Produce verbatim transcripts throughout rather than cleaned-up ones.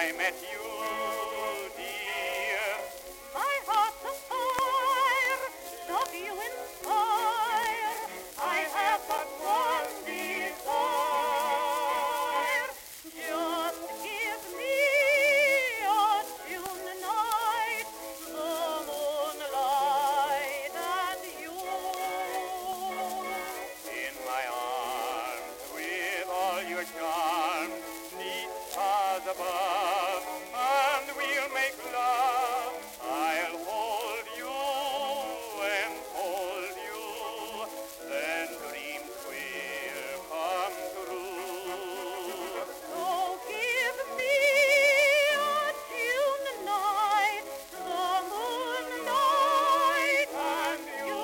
I met you, dear. My heart's afire, love you inspire. I have but one desire. Just give me a June night, the moonlight and you. In my arms with all your charms, neath stars above, and we'll make love. I'll hold you and hold you, then dreams will come true. So give me a June night, the moonlight and you.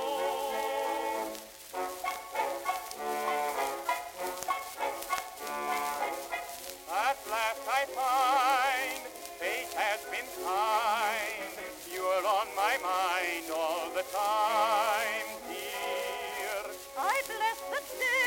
At last I find fate has been kind. You're on my mind all the time, dear. I bless the day